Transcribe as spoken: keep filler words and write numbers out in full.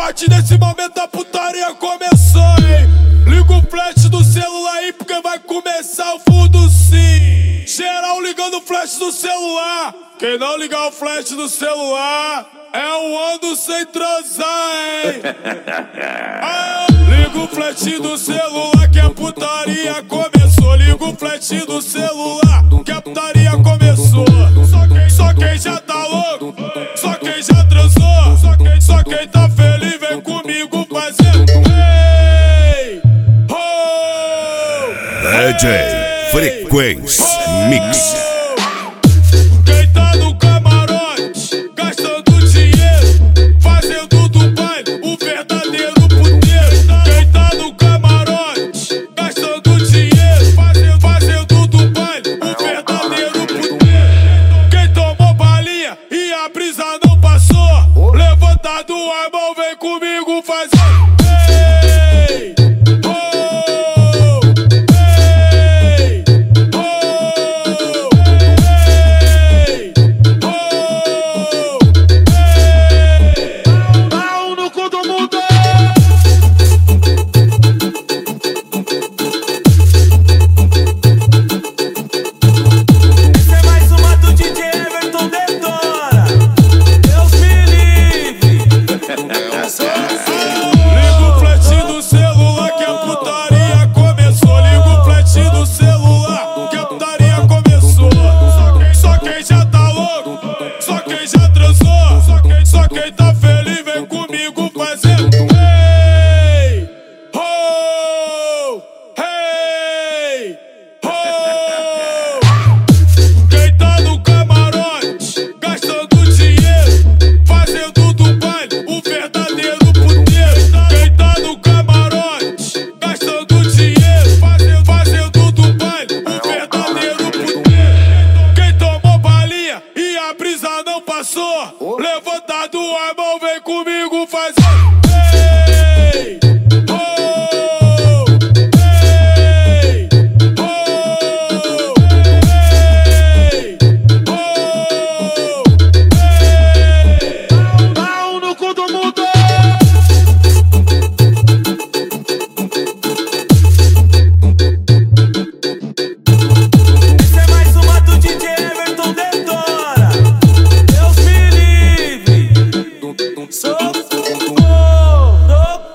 partir desse momento a putaria começou, hein? Liga o flash do celular aí porque vai começar o fundo sim. Geral ligando o flash do celular. Quem não ligar o flash do celular é um ando sem transar, hein? Ah, liga o flash do celular que a putaria começou. Liga o flash do celular que a putaria começou. Só quem, só quem já tá louco, só quem já transou, só quem, só quem tá feliz vem comigo fazendo. Hey, oh, D J Frequência Mix.